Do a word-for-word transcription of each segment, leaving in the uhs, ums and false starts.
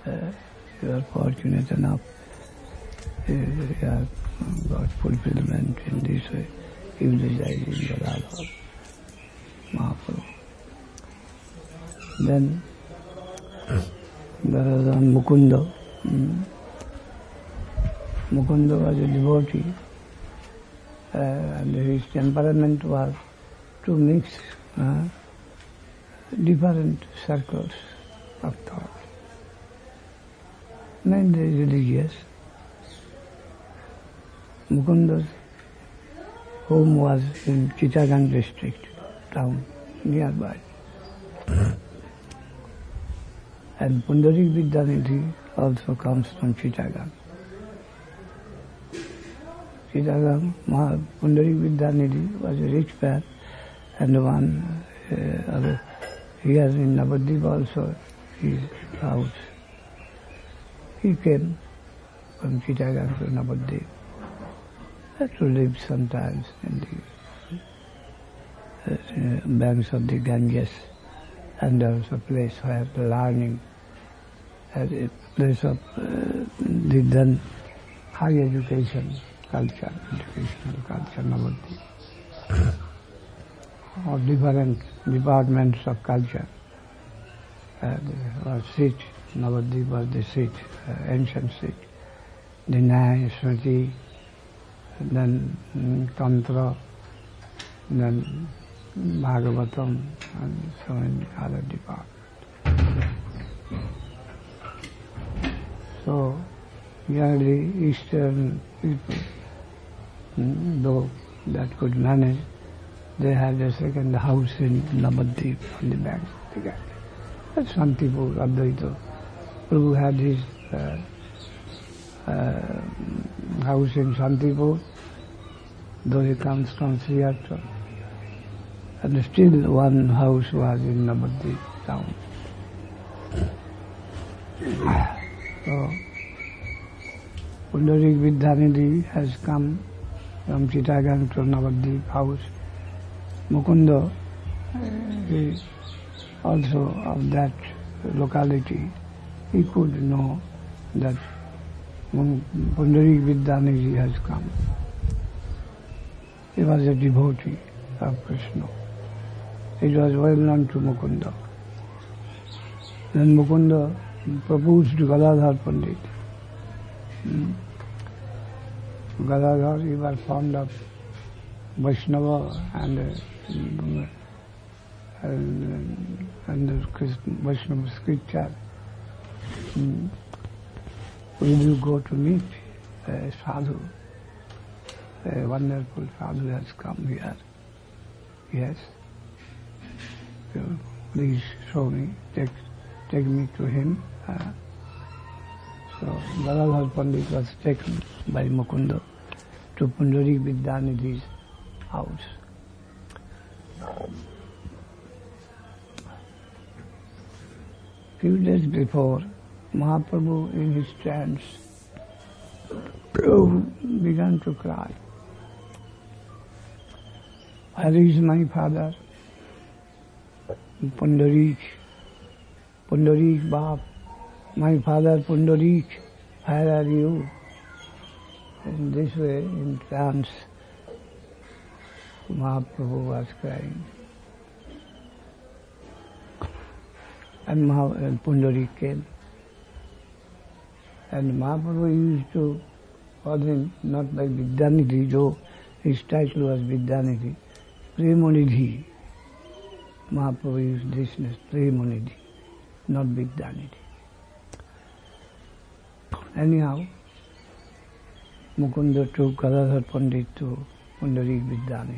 uh, you are fortunate enough, uh, you have got fulfillment in this way. You reside in Gadadhar Mahaprabhu. Then there was one Mukunda. Hmm. Mukunda was a devotee, uh, and his temperament was to mix uh, different circles of thought. Mainly religious. Mukunda's home was in Chittagong district, town nearby. And Pundarik Vidyanidhi also comes from Chittagong. Chittagong, Pundarik Vidyanidhi was a rich man, and one uh, other, here in Navadvip also, his house. He came from Chittagong to Navadvip to live sometimes in the uh, banks of the Ganges, and there was a place where the learning, had a place of uh, the then high education culture, educational culture, Navadvip, of different departments of culture. Uh, was seat, Navadvip was the seat, uh, ancient seat. The Nyaya, Smriti, then um, Tantra, then Bhagavatam, and so many other departments. So, generally Eastern people, um, though that could manage, they had a second house in Navadvip on the banks of the Ganges. But some people, Advaita, Prabhu had his uh, uh, house in Shantipur, though he comes from Sriyatra. And still one house was in Navadvip town. So, Pundarik Vidyanidhi has come from Chittagong to Navadvip house. Mukunda is also of that locality. He could know that Pundarik Vidyanidhi has come. He was a devotee of Krishna. It was well known to Mukunda. Then Mukunda proposed to Gadadhar Pandit. Hmm. Gadadhar, he was fond of Vaishnava and, uh, and, and the Vaishnava scripture. Hmm. Will you go to meet a sadhu? A wonderful sadhu has come here. Yes. So please show me, take, take me to him. Uh, so Gadadhar Pandit was taken by Mukunda to Pundarik Vidyanidhi's house. Few days before, Mahaprabhu in his trance began to cry. Where is my father? Pundarik, Pundarik Bap, my father Pundarik, where are you? In this way, in trance, Mahaprabhu was crying. And Maha, Pundarik came. And Mahaprabhu used to call him not by Vidyanidhi, though his title was Vidyanidhi, Premonidhi. Mahaprabhu used this as Premonidhi, not Vidyanidhi. Anyhow, Mukunda took Gadadhar Pandit to Pundarik Vidyanidhi.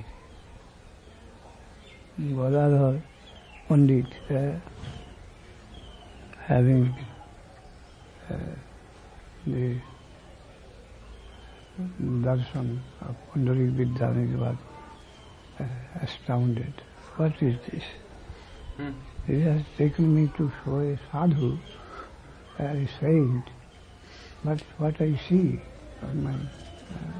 Gadadhar Pandit, uh, having uh, the darshan of Pundarik Vidyanidhi was uh, astounded. What is this? Hmm. He has taken me to show a sadhu, a saint, but what I see on my uh,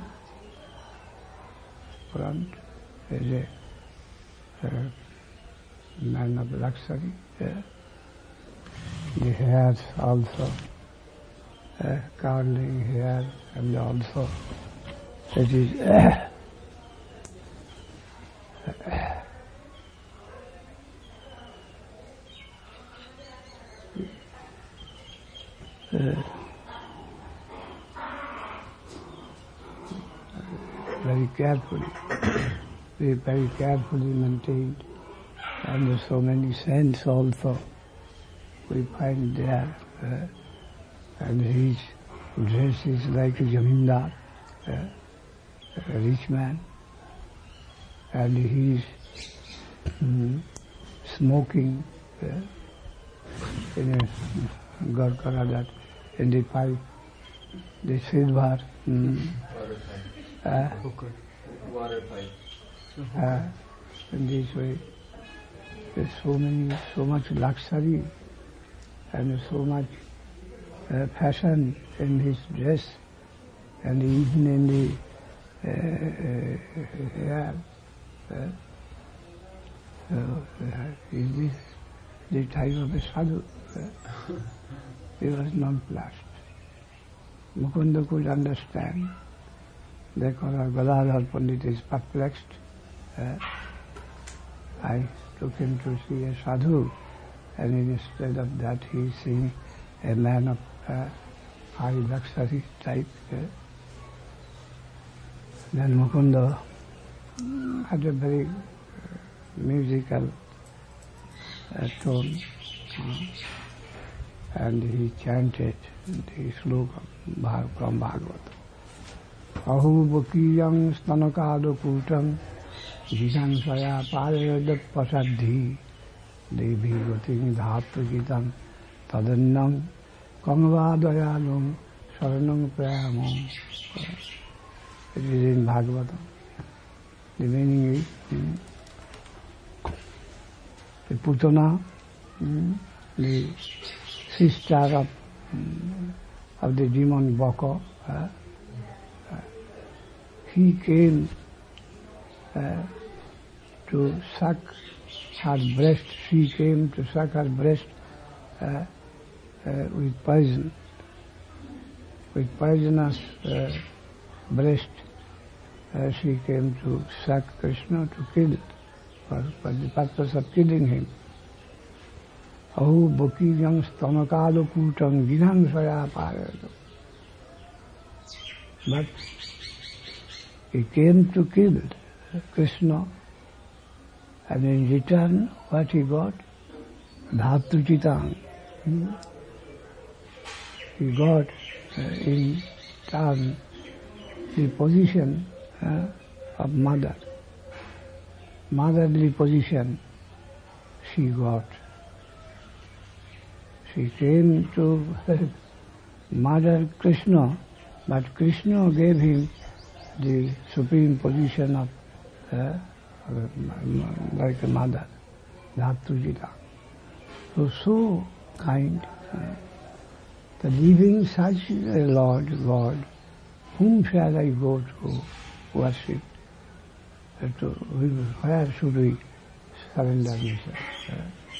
front is a, a man of luxury. Uh, the hairs also uh, curling here, and also it is uh, uh, very carefully, very, very carefully maintained, and there's so many saints also we find there, uh, and his dress is like a zamindar, uh, a rich man, and he's mm, smoking uh, in a Gorkara, that in the pipe, the silver mm, uh, water pipe. uh, in this way. There's so many, so much luxury and so much uh, fashion in his dress, and even in the uh, uh, hair. Uh, so, uh, is this the type of a sadhu? Uh, he was nonplussed. Mukunda could understand. Therefore, Gadadhar Pandit is perplexed. Uh, I took him to see a sadhu, and instead of that he is seeing a man of uh, high luxury type. Uh, then Mukunda had a very uh, musical uh, tone, uh, and he chanted the sloka from Bhagavata. Ahu bhukiyam stanakado kutam jidam saya parayada pasadhi devi goting dhatu jitam tadannam kangvadayalum saranam prayamam. It is in Bhagavatam. The meaning is mm, the Putana, mm, the sister of, mm, of the demon Baka, uh, uh, he came uh, to suck her breast, she came to suck her breast uh, uh, with poison, with poisonous uh, breast. Uh, she came to suck Krishna to kill it, for, for the purpose of killing him. Ahu bhukiyam stamakado putam vidham saya parayado. But he came to kill Krishna, and in return what he got? Dhatu chitang. Hmm? He got uh, in turn the position uh, of mother. Motherly position she got. She came to mother Krishna, but Krishna gave him the supreme position of uh, like a mother, Dhatujita. So, so kind. Uh, the leaving such a Lord, God, whom shall I go to worship? Uh, to, where should we surrender myself? Uh,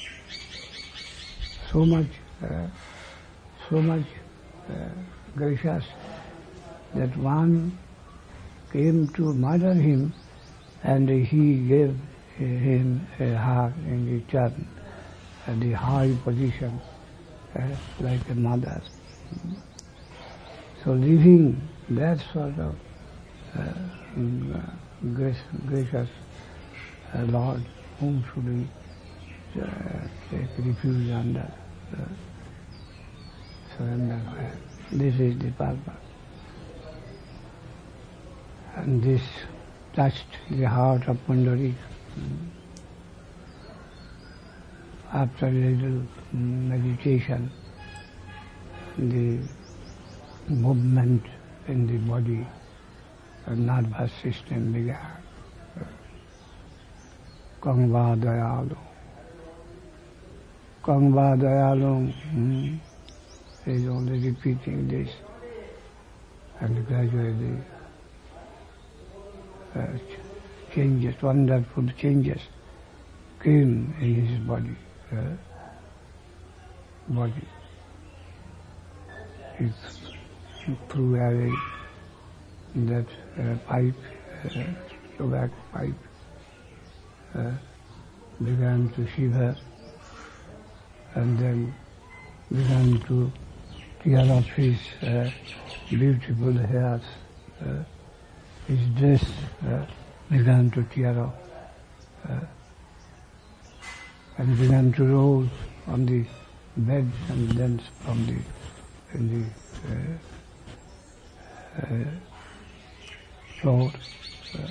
so much, uh, so much uh, gracious that one came to murder him, and he gave him uh, her in return, uh, the high position, uh, like a mother. So leaving that sort of uh, grace, gracious uh, Lord, whom should we uh, take refuge under, uh, surrender where? This is the purpose. And this touched the heart of Pundarik. After a little meditation, the movement in the body, the nervous system began. Kangva dayalu. Kangva dayalu. Hmm. He is only repeating this, and gradually uh, changes, wonderful changes came in his body. Uh, body. His through having that uh, pipe, uh, tobacco pipe, uh, began to shiver and then began to tear off his uh, beautiful hairs. Uh, his dress uh, began to tear off uh, and began to roll on the bed and then from the, in the uh, uh, floor. Uh,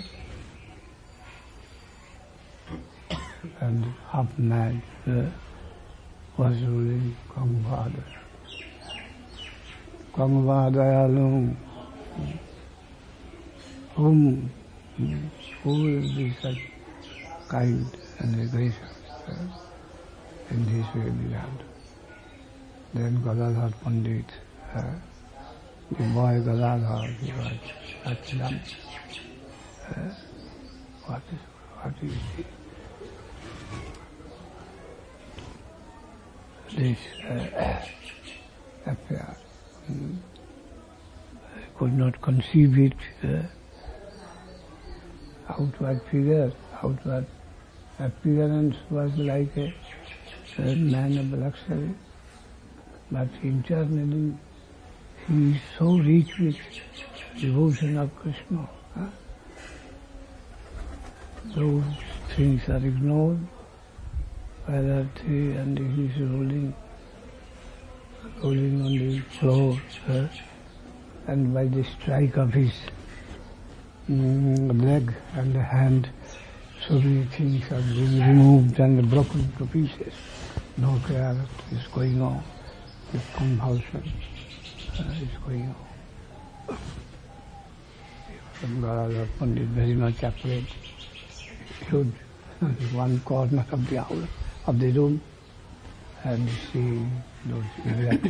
and half mad uh, was ruling Kangvada. Kangvadayalum, whom, who will be such kind and gracious uh, in this way began. Then Gadadhar Pandit, uh, the boy Gadadhar, he was such dumb. Uh, what is, what is it? This uh, affair. Mm, I could not conceive it. Uh, outward figure, outward appearance was like a, a man of luxury, but internally he is so rich with devotion of Krishna. Huh? Those things are ignored. Pararthi and he is rolling, rolling on the floor, uh, and by the strike of his mm, leg and the hand, so many things are being removed and broken to pieces. No care is going on, this convulsion uh, is going on. Gadadhar Pandit very much afraid. He stood in one corner of the house, of the room, and see those events.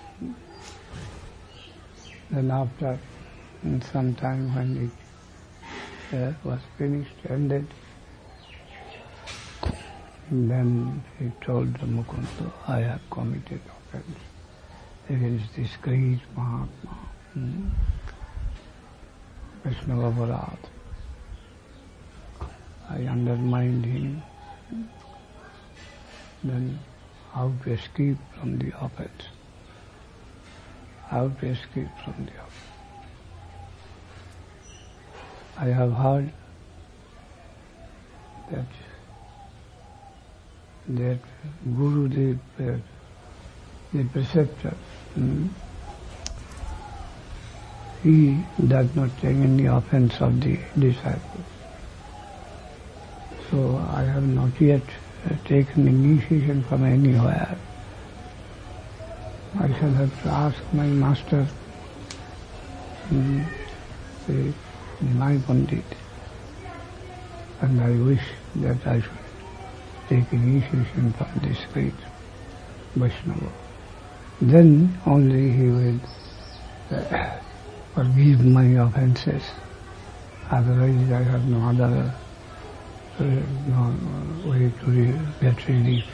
Then after some time when it uh, was finished, ended, then he told the Mukunda, I have committed offense against this great Mahatma, hmm? Vishnu Aparad. I undermined him. Then how to escape from the offense? How to escape from the offense? I have heard that that Guru, the, uh, the preceptor, hmm, he does not take any offense of the disciples. So I have not yet uh, taken initiation from anywhere. I shall have to ask my master, hmm, the, my Pandit, and I wish that I should take initiation from this great Vaishnava. Then only he will uh, forgive my offences. Otherwise I have no other uh, no way to re- get relief.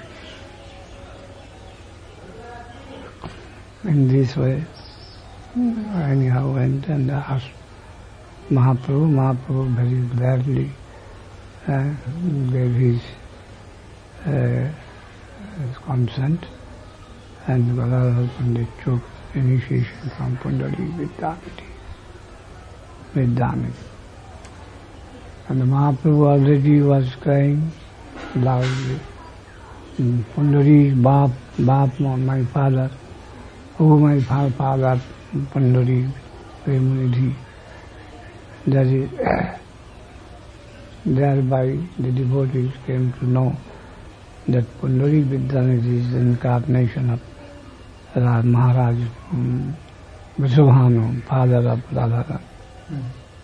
In this way, I anyhow went and asked Mahaprabhu. Mahaprabhu very gladly uh, gave his uh, consent, and Gadadhar Pandit took initiation from Pundari Vidyanidhi. Vidyanidhi. And the Mahaprabhu already was crying loudly, Pundari, Bap, Bap, my father, oh my father, Pundari Premanidhi. That is, thereby the devotees came to know that Pundari Vidyanidhi is the incarnation of Ra- Maharaj um, Vrishabhanu, father of Radharani. Mm.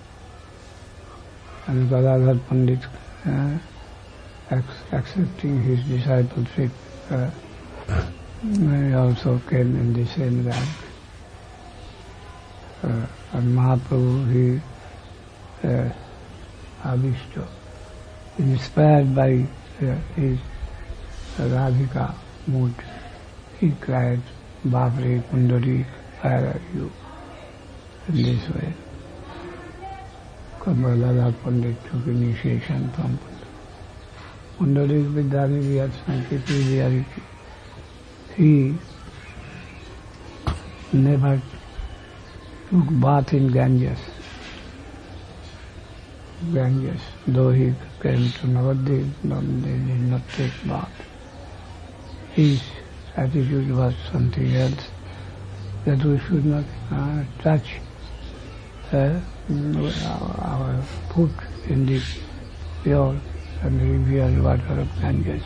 And Gadadhar Pandit, uh, ac- accepting his discipleship, uh, he also came in the same rank. Uh, and Mahaprabhu, he, uh, Avishta, inspired by uh, his Radhika mood, he cried, Bapre Pundari, where are you? in this way. Gadadhar Pandit took initiation from Pundarik Vidyanidhi at Sankirti. He never took bath in Ganges. Ganges, though he came to Navadvip, they did not take bath. His attitude was something else, that we should not uh, touch uh, our, our foot in the pure and revered water of Ganges.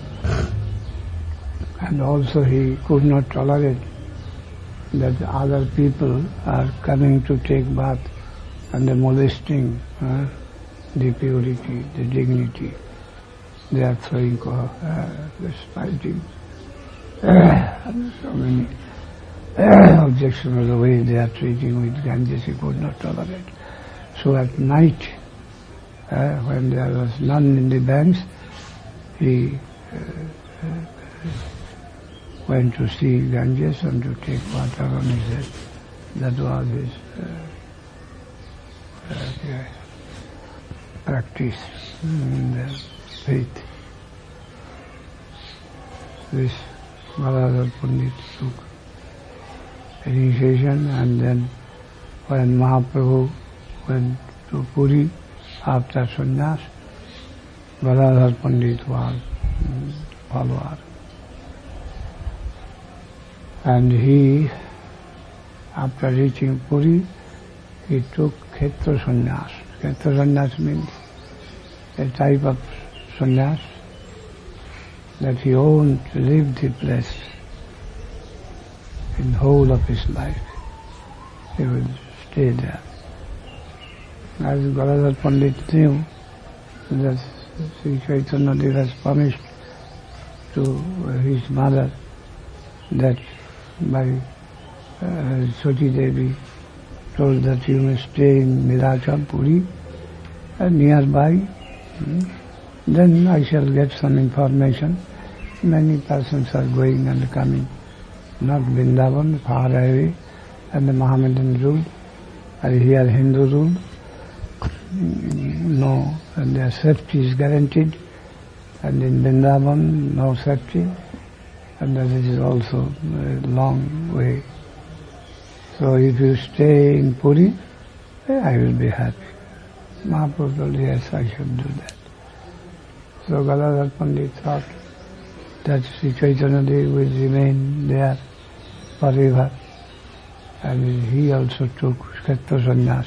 And also he could not tolerate that other people are coming to take bath and they're molesting uh, the purity, the dignity. They are throwing uh, spiting uh, so many uh, objections of the way they are treating with Ganges he could not tolerate. So at night, uh, when there was none in the banks, he uh, uh, went to see Ganges and to take water on his head. That was his uh, uh, practice in the faith. This Gadadhar Pandit took initiation, and then when Mahaprabhu went to Puri after sannyas, Gadadhar Pandit was um, follower. And he, after reaching Puri, he took Kshetra sannyas. Kshetra sannyas means a type of sannyas that he owned, lived the place in the whole of his life. He would stay there. As Gadadhar Pandit knew that Sri Chaitanya Dev was punished to his mother, that by uh, Soti Devi told that you may stay in Nilachal, Puri, uh, nearby, hmm, then I shall get some information. Many persons are going and coming, not Vrindavan, far away, and the Mohammedan rule, and here Hindu rule. No, and their safety is guaranteed, and in Vrindavan, no safety, and that is also a long way. So if you stay in Puri, I will be happy. Mahaprabhu told, yes, I should do that. So Gadadhar Pandit thought that Sri Chaitanya Dev will remain there forever, and he also took Kshetra sannyas,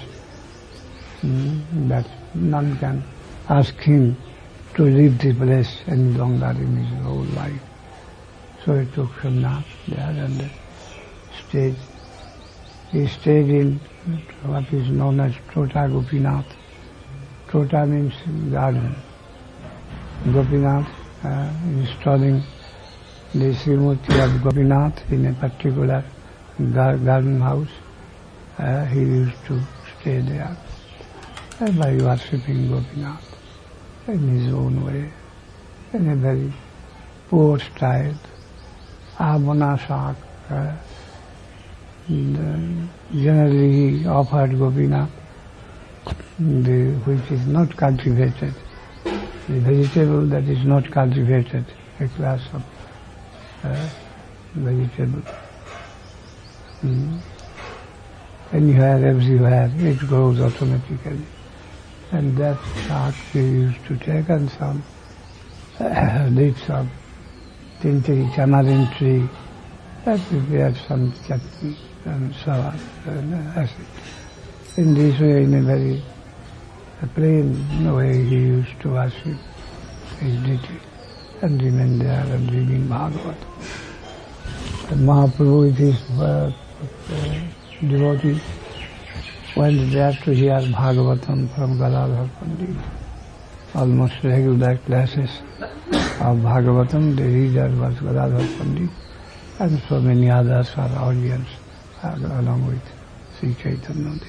mm, that none can ask him to leave the place any longer in his whole life. So he took sannyas there and stayed. He stayed in what is known as Tota Gopinath. Tota means garden. Gopinath, uh, installing the Srimurti of Gopinath in a particular gar garden house. Uh, he used to stay there uh, by worshipping Gopinath in his own way, in a very poor style. Abana Shak. Uh, And, uh, generally he offered Gopinath, the, which is not cultivated, the vegetable that is not cultivated, a class of uh, vegetable. Mm. Anywhere, everywhere, it grows automatically. And that shak he used to take, and some uh, leaves of tintiri, tamarin tree, that prepared some chutney and so on, and acid. In this way, in a very plain way, he used to worship his deity and remain there and reading Bhagavad. And Mahaprabhu with his uh, uh, devotees went there to hear Bhagavatam from Gadadhar Pandit. Almost regular classes of Bhagavatam, the reader was Gadadhar Pandit, and so many others are audience uh, along with Sri Chaitanya Dev.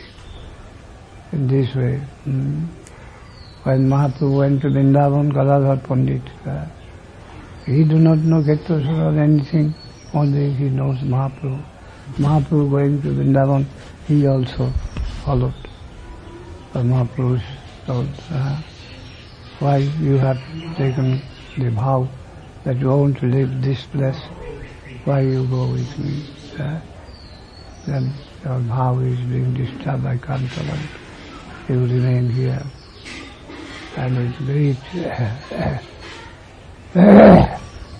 In this way, mm, when Mahaprabhu went to Vrindavan, Gadadhar Pandit, uh, he do not know Kshetra or anything, only he knows Mahaprabhu. Mahaprabhu going to Vrindavan, he also followed. But Mahaprabhu told, uh, why you have taken the vow that you want to leave this place, why you go with me? Uh, then your vow is being disturbed, I can't tolerate. You remain here. And with great uh, uh,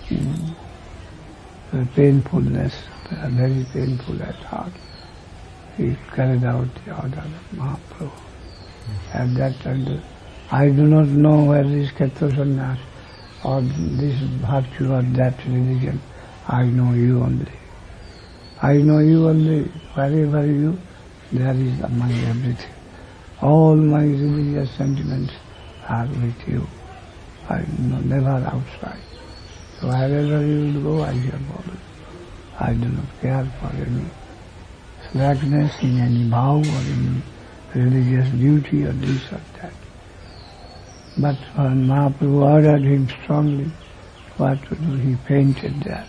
painfulness, uh, very painful at heart, he carried out the order of Mahaprabhu. At that time, I do not know where is Kshetra Sannyas or this virtue or that religion. I know you only. I know you only. Wherever you, there is my everything. All my religious sentiments are with you. I know never outside. So wherever you will go, I shall follow. I do not care for any slackness in any vow or any religious duty or this or that. But when Mahaprabhu ordered him strongly what to do, he fainted there.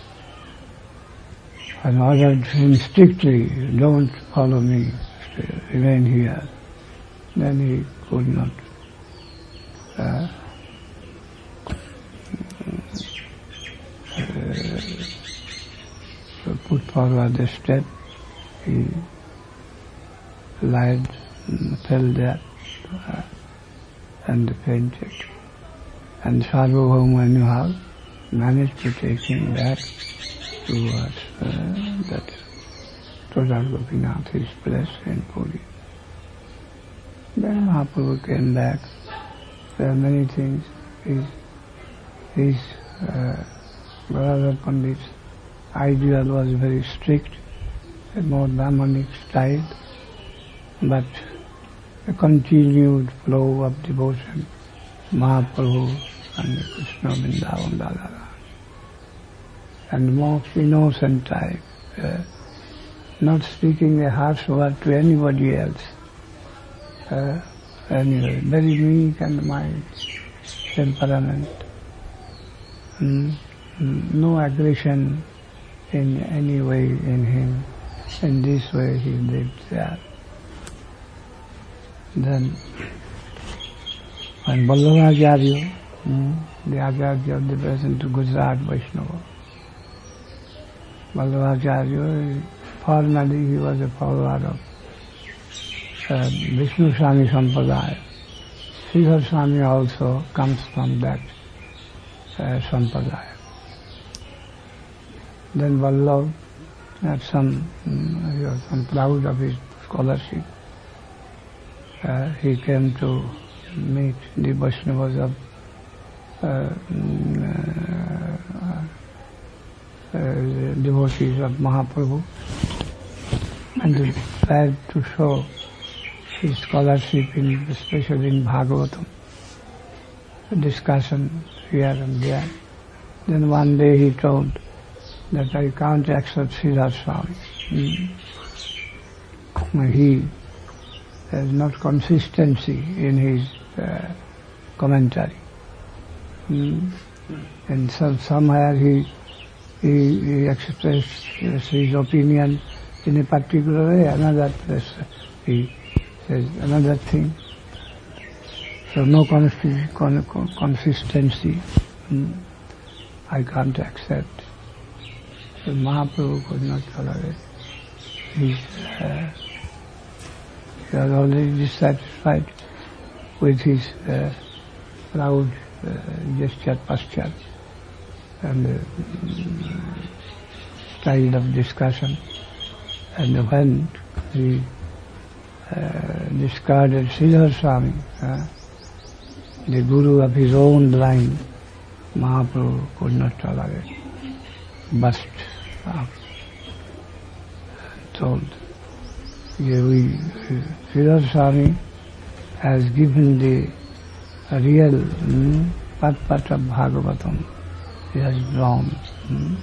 And ordered him strictly, don't follow me, remain here. Then he could not uh, uh, put forward the step. He lied, fell there, uh, and fainted. And Sarvabhauma anyhow managed to take him back towards uh, that Total Gopinath, his place in Puri. Then Mahaprabhu came back. There are many things. His, his uh, brother Pandit's ideal was very strict, a more Brahmanic style, but a continued flow of devotion, Mahaprabhu and Krishna Vrindavan Radharani. And most innocent type, uh, not speaking a harsh word to anybody else. Uh, anyway, very meek and mild temperament. Mm, mm, no aggression in any way in him. In this way he lived there. Then, when Vallabhacharya, mm, the Acharya of the present Gujarat Vaishnava, Vallabhacharya, formally he was a follower of uh, Vishnu Swami Sampradaya. Sridhar Swami also comes from that uh, Sampradaya. Then Vallabh had some, um, he was some proud of his scholarship. Uh, he came to meet the Vaishnavas of uh, uh, uh, devotees of Mahaprabhu, and he tried to show his scholarship, in, especially in Bhagavatam, discussion here and there. Then one day he told that I can't accept Sridhar Swami. Mm. He has not consistency in his uh, commentary. Mm. And so somewhere he, he, he expressed his opinion in a particular way, another place he says another thing. So no consistency, con, con, consistency mm, I can't accept. So Mahaprabhu could not tolerate. His, uh, he was already dissatisfied with his uh, proud uh, gesture, posture, and uh, style of discussion. And when he uh, discarded Sridhar Swami, uh, the guru of his own line, Mahaprabhu could not tolerate. Burst out. Told, yeah, we, Sridhar Swami has given the real mm, part-part of Bhagavatam. He has drawn mm,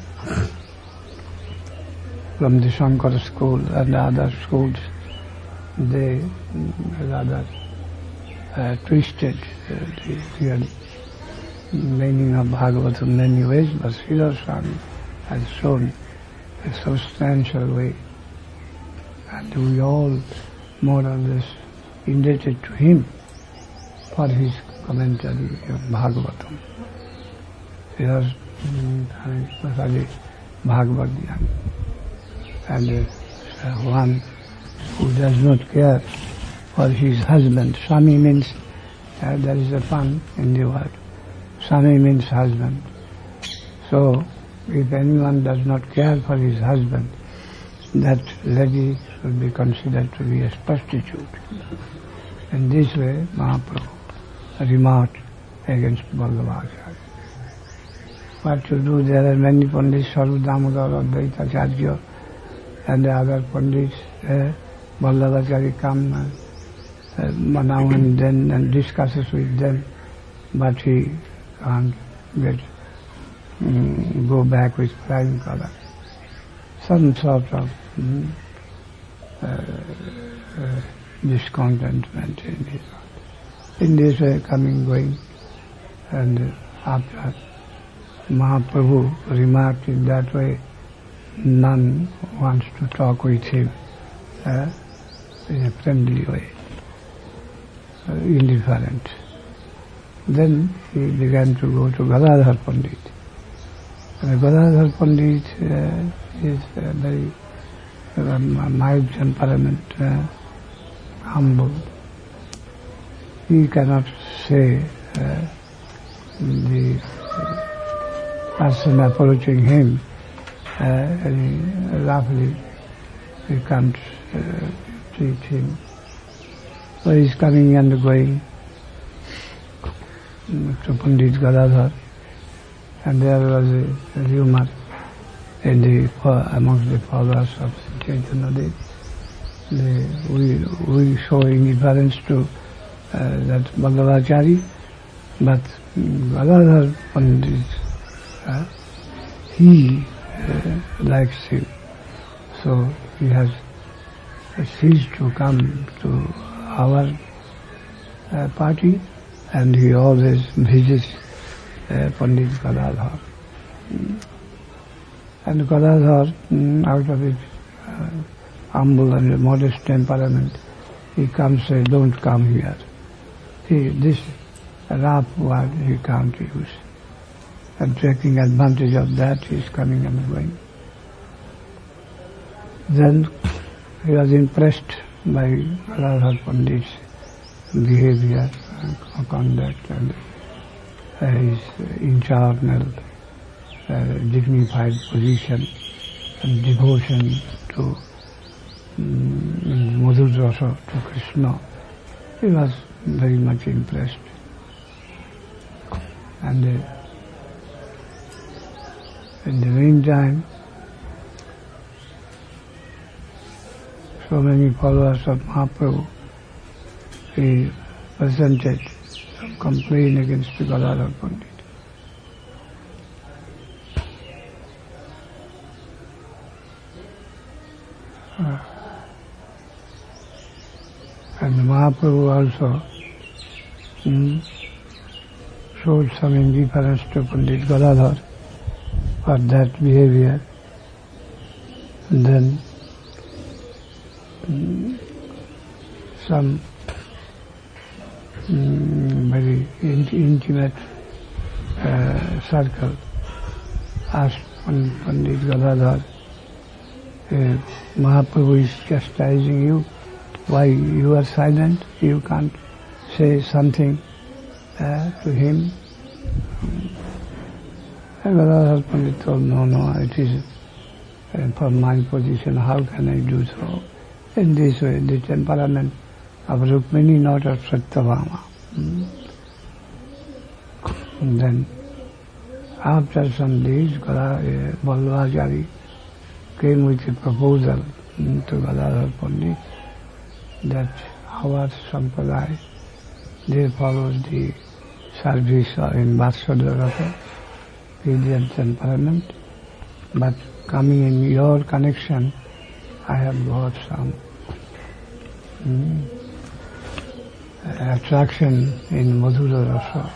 from the Shankara school and other schools. They mm, rather uh, twisted uh, the real meaning of Bhagavatam in many ways, but Sridhar Swami has shown a substantial way. And we all more or less indebted to him for his commentary of Bhagavatam. He was especially Bhagavad Gyan. And uh, one who does not care for his husband. Swami means, uh, there is a pun in the word. Swami means husband. So, if anyone does not care for his husband, that lady should be considered to be a prostitute. In this way, Mahaprabhu remarked against Vallabhacharya. What to do? There are many Pandits, Saru Damodar, Advaita Acharya, and the other Pandits. Uh, Vallabhacharya come uh, uh, now and then and discusses with them, but he can't get um, go back with flying color. Some sort of um, uh, uh, discontentment in his heart. In this way, coming, going, and after Mahaprabhu remarked in that way, none wants to talk with him uh, in a friendly way, uh, indifferent. Then he began to go to Gadadhar Pandit. And Gadadhar Pandit uh, is uh, very uh, mild temperament, uh, humble. He cannot say uh, the person approaching him uh, any roughly. He can't uh, treat him. So he's coming and going to Pandit Gadadhar, and there was a, a rumor in the amongst the followers of Chaitanya Dev. They, we we show indifference to uh, that Vallabhacharya, but Gadadhar Pandit, uh, he uh, likes him, so he has ceased to come to our uh, party, and he always visits uh, Pandit Gadadhar. And Gadadhar, mm, out of his uh, humble and modest temperament, he comes and says, don't come here. He, this rough word he can't use. And taking advantage of that, he is coming and going. Then he was impressed by Gadadhar Pandit's behavior, and conduct, and uh, his internal uh, dignified position and devotion to um, Madhur Rasa, to Krishna. He was very much impressed. And uh, in the meantime, so many followers of Mahaprabhu, he presented some complaint against Gadadhar Pandit. Uh, and Mahaprabhu also mm, showed some indifference to Pandit Gadadhar for that behavior. And then mm, some mm, very in, intimate uh, circle asked Pandit Gadadhar, uh, Mahaprabhu is chastising you, why you are silent, you can't say something uh, to him. And Gadadhar Pandit told, no, no, it is uh, for my position, how can I do so? In this way, the temperament of Rukmini, not of Satyabhama. Hmm. And then, after some days, Vallabhacharya came with a proposal mm, to Gadadhar Pandit that our Sampradaya, they follow the service in Vatsalya Rasa, obedient temperament, but coming in your connection, I have got some mm, attraction in Madhura Rasa,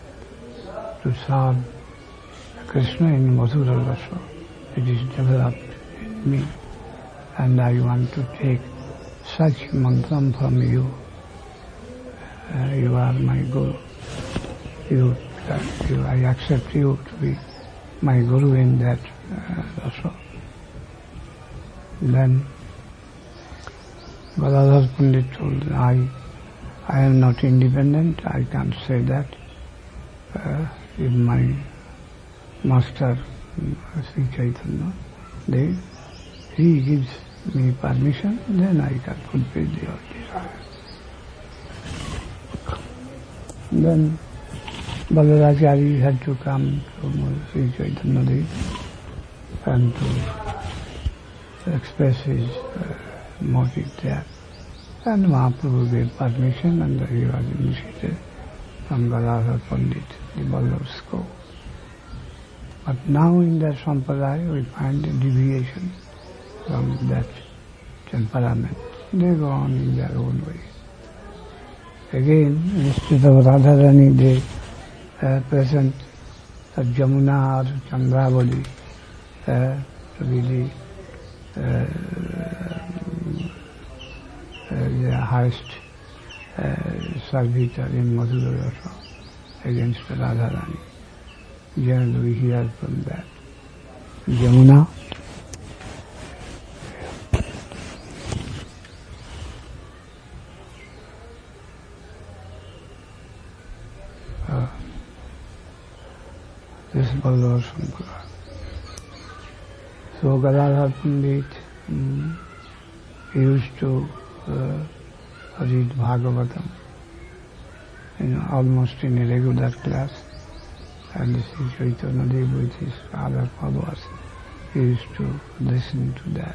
to serve Krishna in Madhura Rasa. It is developed me, and I want to take such mantram from you. Uh, you are my Guru. You, uh, you, I accept you to be my Guru in that uh, also. Then Galadhar Pandit told, I, I am not independent, I can't say that. Uh, if my master, Sri Chaitanya, they, he gives me permission, then I can fulfill your desire. Then Balaracharya had to come to Sri Chaitanya Dev and to express his uh, motive there. And Mahaprabhu gave permission, and he was initiated from Galadhar Pandit, the Vallabh school. But now in that Sampradaya we find a deviation from that temperament. They go on in their own way. Again, instead of Radharani, they uh, present uh, Jamuna or Chandravali uh, to be the, uh, uh, the highest uh, servitor in Madhura Rasa against Radharani. Generally we hear from that. Jamuna, uh, this is Vallabha Sampradaya. So Galadhar Pandit um, used to uh, read Bhagavatam, you know, almost in a regular class. And Sri Chaitanya Dev with his other followers, he used to listen to that.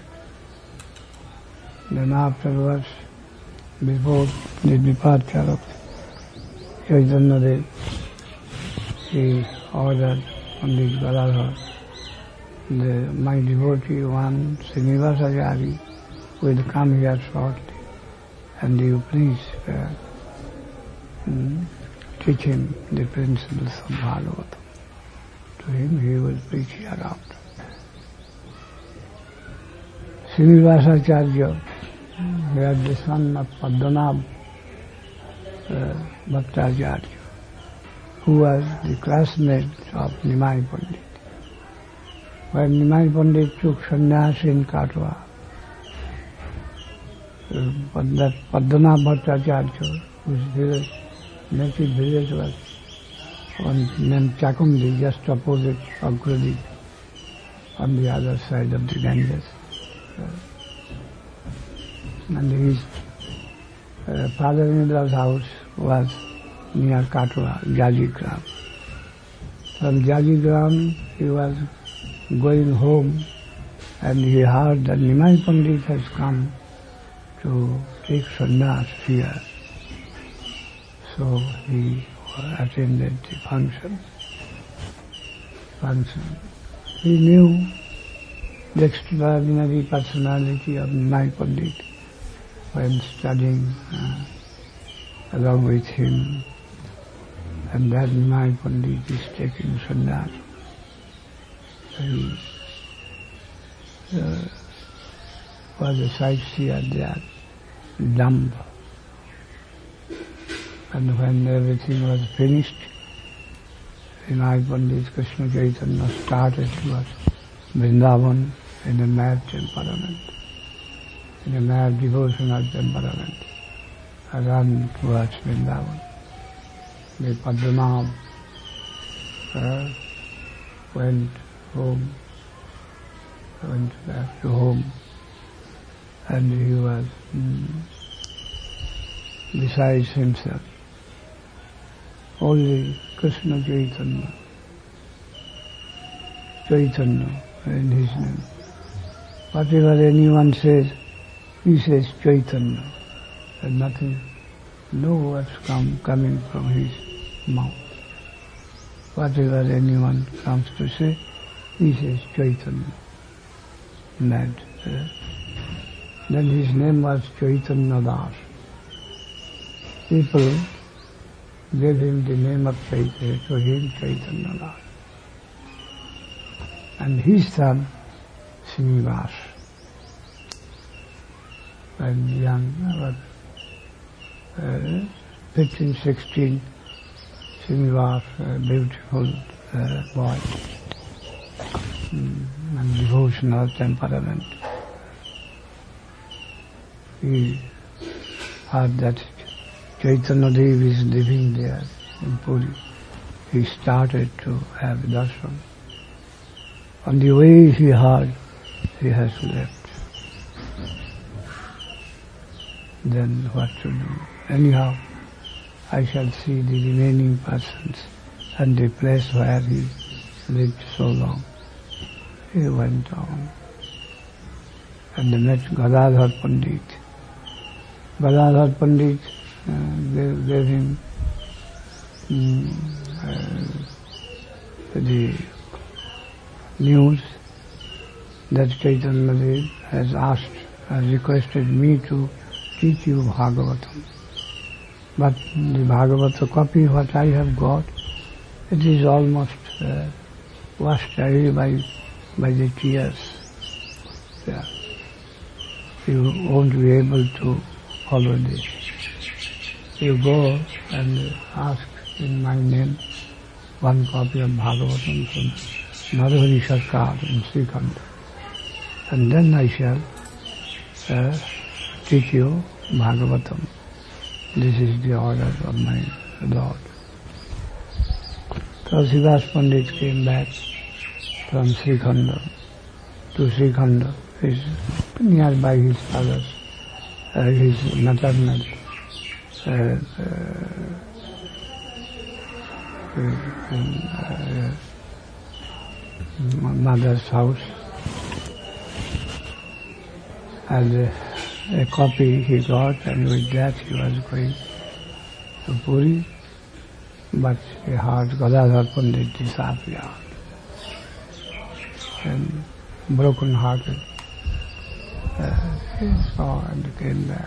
Then afterwards, before the departure of Chaitanya Dev, he ordered Pandit Galadhar, the, my devotee one, Srinivasacharya, will come here shortly, and you please uh, mm, teach him the principles of Bhagavatam. To him he will preach hereafter. Srinivasacharya, he was the son of Padmanabh uh, Bhattacharya, who was the classmate of Nimai Pandit. When Nimai Pandit took sannyas in Katwa, uh, that Padmanabh Bhattacharya, whose village native village was one named Chakundi, just opposite Agradi, on the other side of the Ganges. Uh, and his uh, father-in-law's house was near Katwa, Jajigram. From Jajigram he was going home, and he heard that Nimai Pandit has come to take sannyas here. So he attended the function. function. He knew the extraordinary personality of Nimai Pandit when studying uh, along with him, and that Nimai Pandit is taking sannyas. He uh, was a sightseer there, dumb. And when everything was finished, Nimai Pandit Krishna Chaitanya started towards Vrindavan in a mad temperament, in a mad devotional temperament, and ran towards Vrindavan. The Padmanabh uh, went home, went back to home, and he was mm, besides himself. Only Krishna Chaitanya, Chaitanya in his name. Whatever anyone says, he says Chaitanya, and nothing, no words come coming from his mouth. Whatever anyone comes to say, he says Chaitanya. Mad. Uh, then his name was Chaitanya Das. People gave him the name of Chaitanya, to him Chaitanya Das. And his son, Srinivas. when young, about uh, fifteen, sixteen, she was a beautiful uh, boy mm, and devotional temperament. He heard that Chaitanya Dev is living there in Puri. He started to have darshan. On the way he heard, he has left. Then what to do? Anyhow, I shall see the remaining persons and the place where he lived so long. He went on and met Gadadhar Pandit. Gadadhar Pandit uh, gave, gave him um, uh, the news that Chaitanya Dev has asked, has requested me to teach you Bhagavatam. But the Bhagavata copy what I have got, it is almost uh, washed away by, by the tears. Yeah. You won't be able to follow this. You go and ask in my name one copy of Bhagavatam from Narahari Sarkar in Srikhand. And then I shall uh, teach you Bhagavatam. This is the order of my Lord. So Srivas Pandit came back from Srikhanda to Srikhanda, is nearby his father's, uh, his maternal uh, uh, uh, mother's house. And uh, a copy he got, and with that he was going to Puri, but he heard Gadadhar Pandit disappeared, and broken hearted uh, he saw and came back,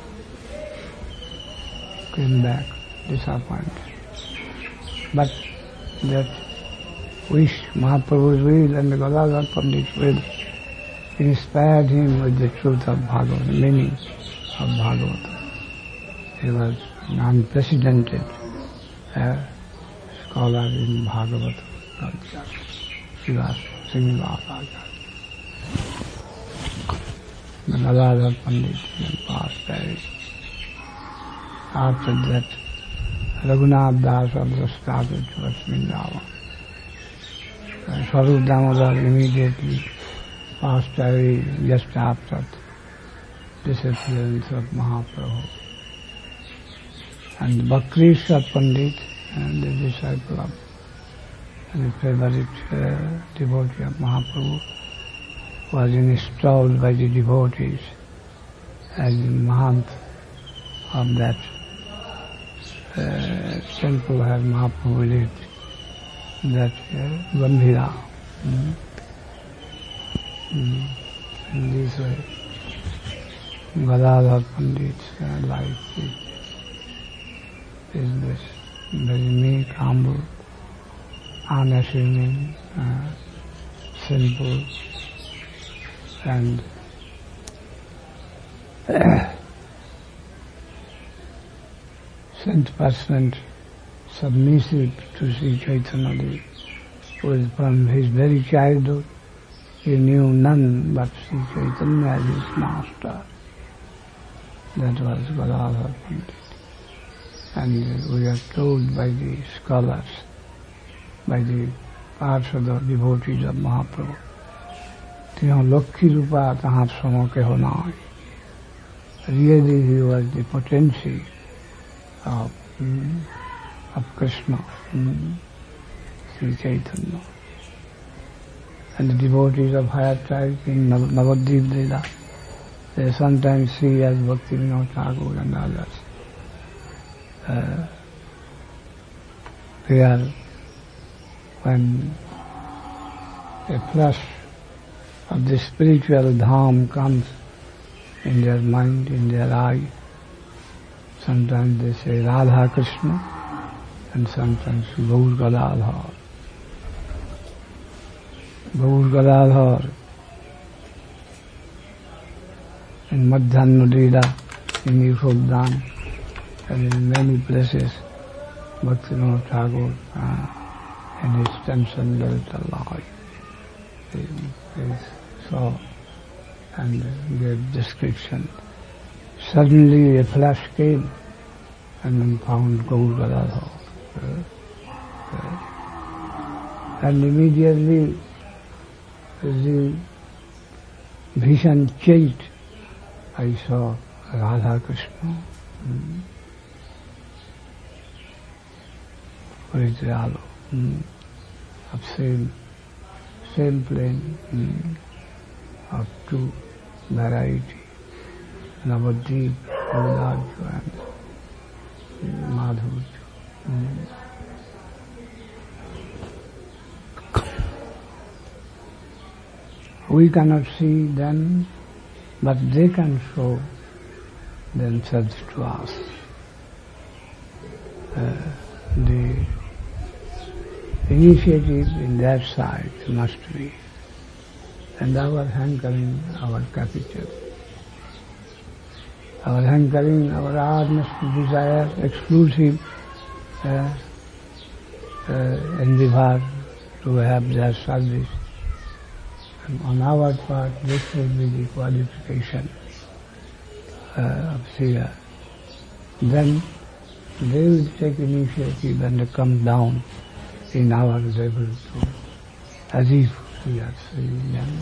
came back disappointed. But that wish, Mahaprabhu's will and Gadadhar Pandit's will, inspired him with the truth of Bhagavatam, meaning of Bhagavatam. He was an unprecedented uh, scholar in Bhagavatam culture. He was Srinivasa. The Gadadhar Pandit then passed away. After that, Raghunath Das also started towards Vrindavan. Uh, Swarup Damodar immediately passed away just after the disappearance of Mahaprabhu. And Bakrishwar Pandit, and the disciple of the favorite uh, devotee of Mahaprabhu, was installed by the devotees as the Mahant of that uh, temple where Mahaprabhu lived, that uh, Gambhira. Mm-hmm. Mm. In this way, Gadadhar Pandit's uh, life is, is this very meek, humble, unassuming, uh, simple, and cent percent submissive to Sri Chaitanya Dev, who is from his very childhood. He knew none but Sri Chaitanya as his master. That was Gadadhar Pandit. And we are told by the scholars, by the Parshada devotees of Mahaprabhu, Tiyo Lokhi Rupa Tahar Samoke Honai. Really he was the potency of, mm, of Krishna, mm, Sri Chaitanya. And the devotees of higher type in Nav- Navadvip Lila, they sometimes see as Bhaktivinoda Thakur and others. Uh, they are, when a flush of the spiritual dham comes in their mind, in their eye, sometimes they say Radha Krishna, and sometimes Gaur Gadadhar. Gaur Gadadhar in Madhyanudila, in Yashodhan, and in many places, Bhaktivinoda Thakur, uh, in his transcendental life, he, he saw and gave description. Suddenly a flash came and then found Gaur Gadadhar. Uh, uh, and immediately the vision changed. I saw Radha Krishna. Mm. Original, mm. of same, same plane, mm. of two variety, Navadvip, Gauraj and Madhuj. Mm. We cannot see them, but they can show themselves to us. Uh, the initiative in their side must be, and our hankering, our capital. Our hankering, our earnest desire, exclusive uh, uh, endeavor to have their service. And on our part, this will be the qualification uh, of Siya. Then they will take initiative and come down in our level too, as if we are seeing them.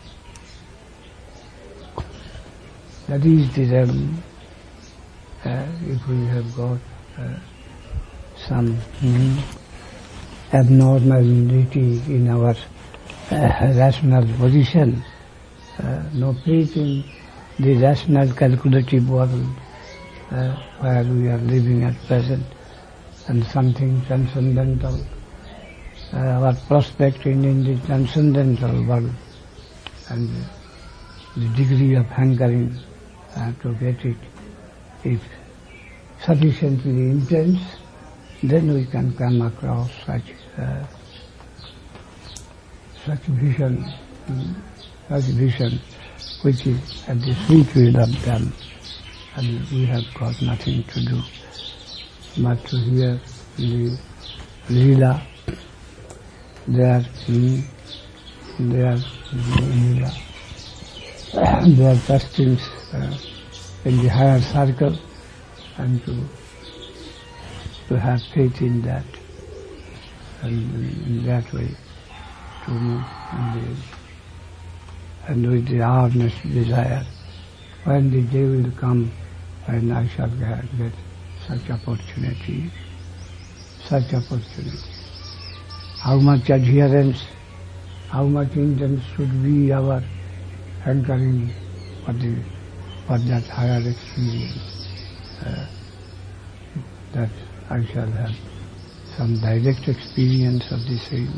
That is the realm. Uh, if we have got uh, some mm, abnormality in our uh, rational position, uh, no faith in the rational calculative world uh, where we are living at present, and something transcendental, uh, our prospecting in the transcendental world, and the degree of hankering uh, to get it, if sufficiently intense, then we can come across such uh, such vision, such vision which is at the sweet will of them, and we have got nothing to do but to hear the Leela, their mm, their Leela, their testings uh, in the higher circle, and to to have faith in that, and in that way to move and live. And with the earnest desire, when the day will come when I shall get, get such opportunity, such opportunity. How much adherence, how much intense should be our hankering for, the, for that higher experience, uh, that I shall have some direct experience of the same.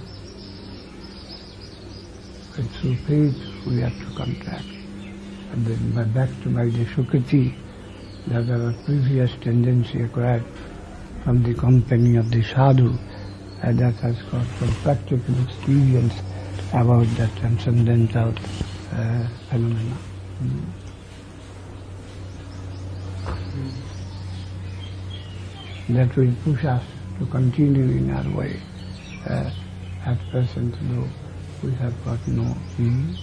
And through faith we have to contract. And then back to my Sukriti, that our previous tendency acquired from the company of the sadhu, and that has got some practical experience about the transcendental uh, phenomena. Mm. That will push us to continue in our way. Uh, at present, though, we have got no mm,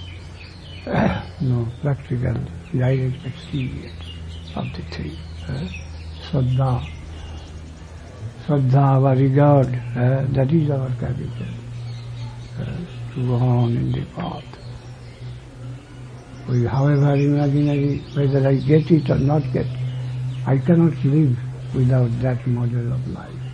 no practical direct experience of the thing. Uh, Saddha, Saddha, our regard, uh, that is our capital, uh, to go on in the path. We, however imaginary, whether I get it or not get, I cannot live without that model of life.